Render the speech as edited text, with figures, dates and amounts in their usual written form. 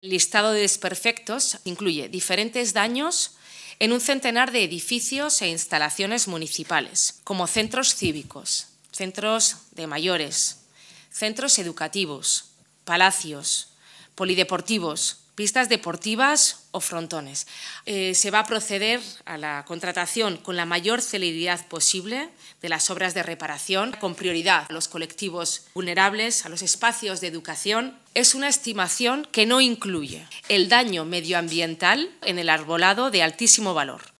El listado de desperfectos incluye diferentes daños en un centenar de edificios e instalaciones municipales, como centros cívicos, centros de mayores, centros educativos, palacios, polideportivos, pistas deportivas o frontones. Se va a proceder a la contratación con la mayor celeridad posible de las obras de reparación, con prioridad a los colectivos vulnerables, a los espacios de educación. Es una estimación que no incluye el daño medioambiental en el arbolado de altísimo valor.